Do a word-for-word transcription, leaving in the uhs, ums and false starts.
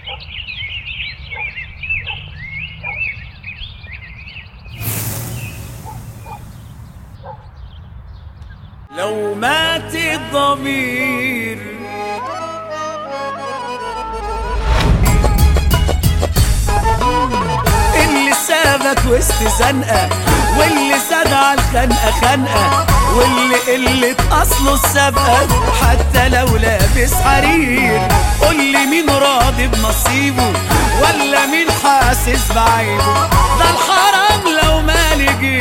لو مات الضمير اللي سابك وسط زنقة، واللي زاد على الخنقة خنقة، واللي قلة أصله السابقة حتى لو لابس حرير. قولي مين راضي بنصيبه ولا مين حاسس بعيبه؟ ده الحرام لو مالي جيب